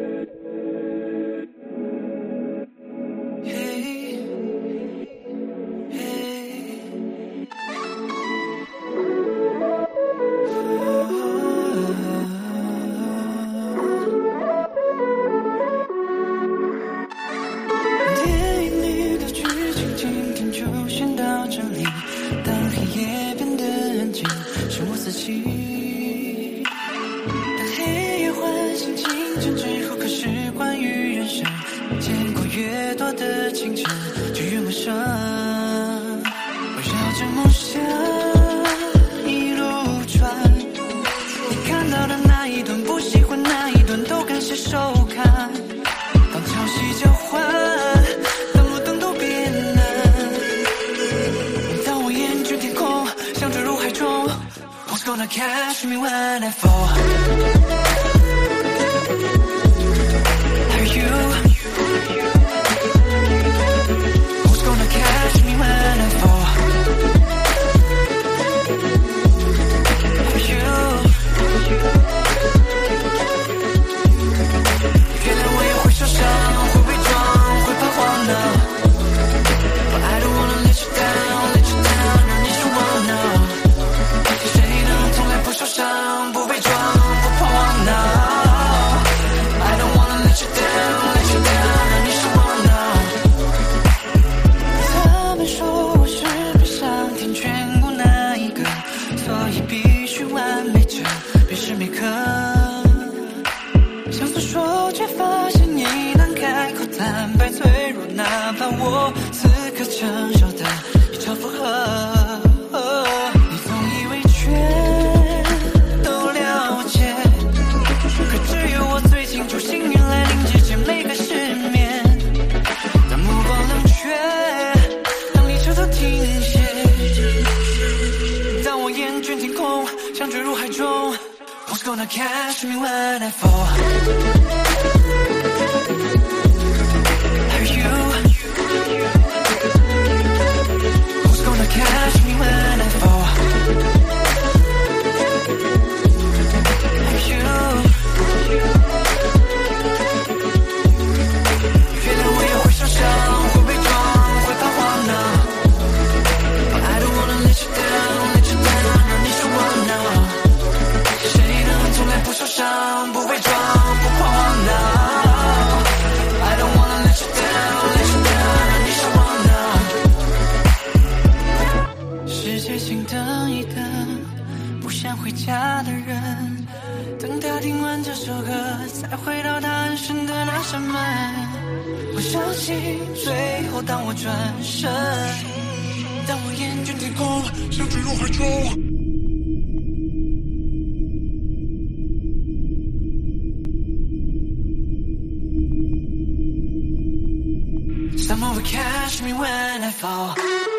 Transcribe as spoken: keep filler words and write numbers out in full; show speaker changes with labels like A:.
A: Catch me when I fall. Are you? Who's gonna catch me when I fall? Are you? 原来我也会受伤，会伪装，会彷徨呢。But I don't wanna let you down, let you down, 让你失望呢。不受伤，不伪装，不彷徨 now I don't wanna let you down, let you down 让你失望 now 他们说我是别上天眷顾那一个，所以必须完美着每时每刻，想诉说却发现你难开口坦白脆弱，哪怕我此刻承受的一超负荷，像坠入海中 Who's gonna catch me when I fall? Are you? Who's gonna catch me when I fall? Are you? 原来我也会受伤，会伪装，会彷徨呢。But I don't wanna let you down, let you down 让你失望呢。从来不受伤，不伪装，不彷徨 now I don't wanna let you down, let you down 让你失望 now 世界请等一等，不想回家的人，等他听完这首歌，才回到他安身的那扇门。我相信最后当我转身，当我厌倦天空，想坠入海中Someone will catch me when I fall